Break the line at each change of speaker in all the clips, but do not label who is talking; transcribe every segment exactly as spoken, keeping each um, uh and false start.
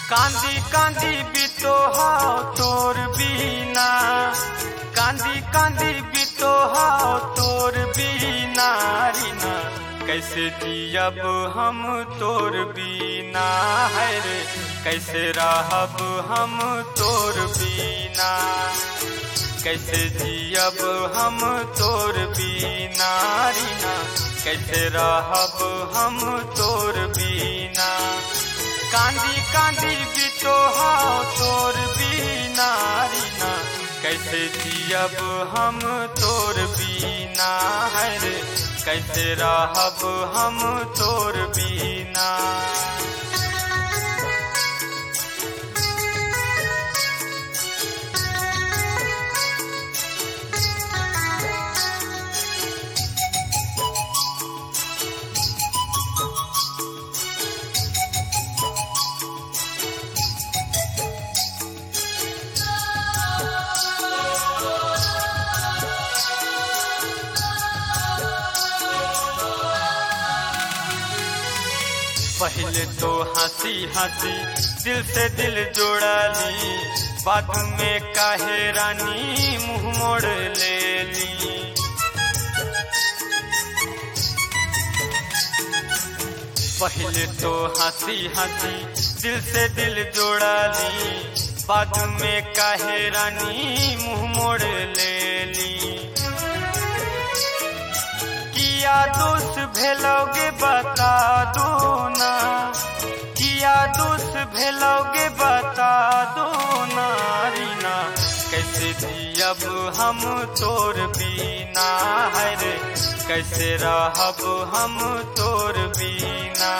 कांदी कांदी बितो हाओ तोर बीना, कांदी कांदी बितो हाओ तोर बीना रीना, कैसे जियब हम तोर बीना है रे, कैसे रहब हम तोर बीना, कैसे जियब हम तोर बीना रीना, कैसे रहब हम तोर बीना। कांदी कांदी बितो हाओ तोर बीना रीना, कैसे जियब हम तोर बीना है रे, कैसे रहब हम तोर बीना। पहले तो हंसी हंसी दिल से दिल जोड़ा ली, बाद में काहे रानी मुंह मोड़ ले ली। पहले तो हंसी हंसी दिल से दिल जोड़ा ली, बाद में काहे रानी मुंह मोड़ ले ली। किया दोस्त भेलोगे बता दो ना, किया दोस्त भेलोगे बता दो ना रीना, कैसे जियब हम तोर बीना है रे, कैसे रहब हम तोर बीना।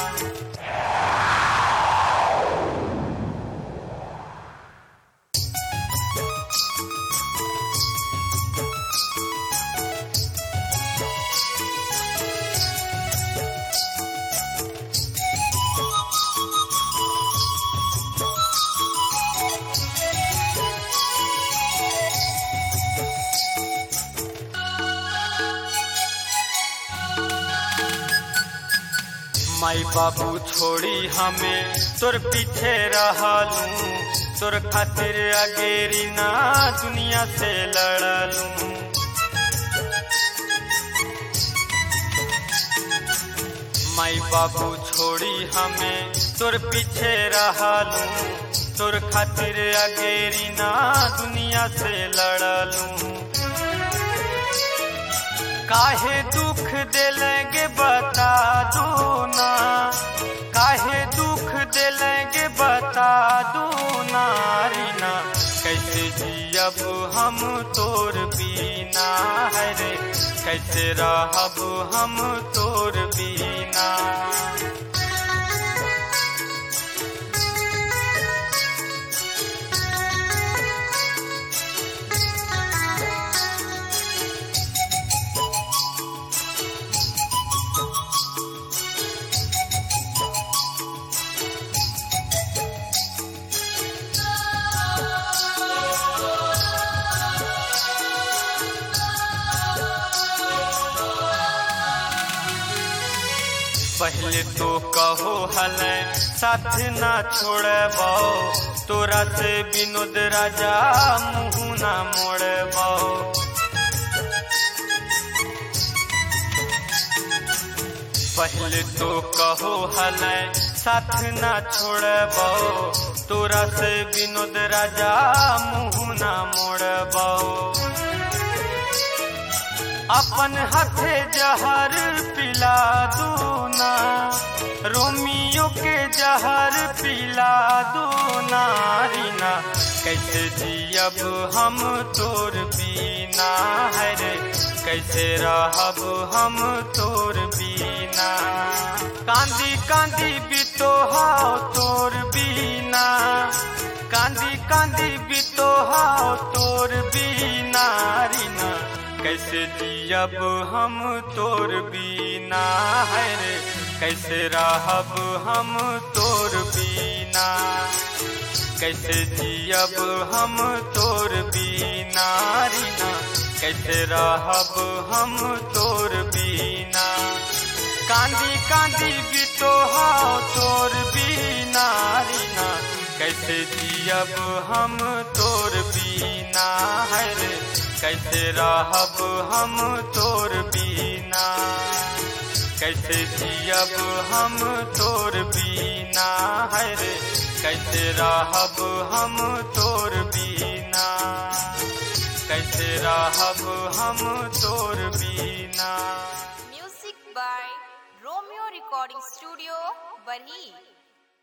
माई बाबू छोड़ी हमें तोर पीछे रहलूं, तोर खातिर अगेरी ना दुनिया से लड़लूं। माई बाबू छोड़ी हमें तोर पीछे रहलूं, तोर खातिर अगेरी ना दुनिया से लड़लूं। काहे दुख दिलेंगे बता दो ना, काहे दुख दिलेंगे बता दो ना रीना, कैसे जियब हम तोर बीना है रे, कैसे रहब हम तोर बीना। पहले तो कहो हले साथ ना छोड़बाओ, तोरा से विनोद राजा मुँह ना मोड़बाओ। पहले तो कहो हले साथ ना छोड़बाओ, तोरा से विनोद राजा मुँह ना मोड़बाओ। अपन हाथे जहर पिला दो ना, रोमियो के जहर पिला दो ना रीना, कैसे जियब हम तोर बीना है रे, कैसे रहब हम तोर बीना। कांदी कांदी बितो हाओ तोर बीना, कांदी कांदी बितो हाओ तोर बीना रीना, कैसे जियब हम तोर बीना है रे, कैसे रहब हम तोर बीना, कैसे जियब हम तोर बीना रीना, कैसे रहब हम तोर बीना। कांदी कांदी बितो हाओ तोर बीना। नारी ना कैसे जियब हम तोर बीना है रे कैसे रहब हम तोर बीना कैसे जियब हम तोर बीना है रे कैसे रहब हम तोर बीना कैसे रहब हम तोर बीना।
Music by Romeo Recording Studio, Barhi।